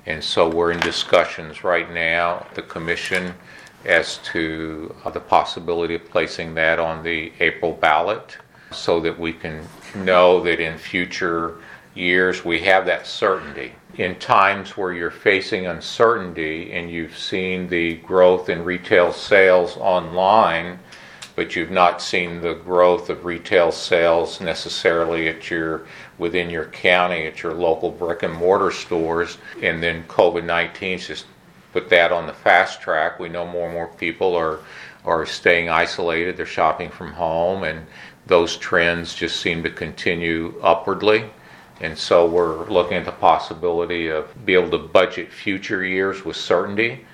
And so we're in discussions right now, the commission, as to the possibility of placing that on the April ballot so that we can know that in future years we have that certainty. In times where you're facing uncertainty and you've seen the growth in retail sales online, but you've not seen the growth of retail sales necessarily within your county, at your local brick and mortar stores, and then COVID-19 just put that on the fast track. We know more and more people are staying isolated, they're shopping from home, and those trends just seem to continue upwardly. And so we're looking at the possibility of be able to budget future years with certainty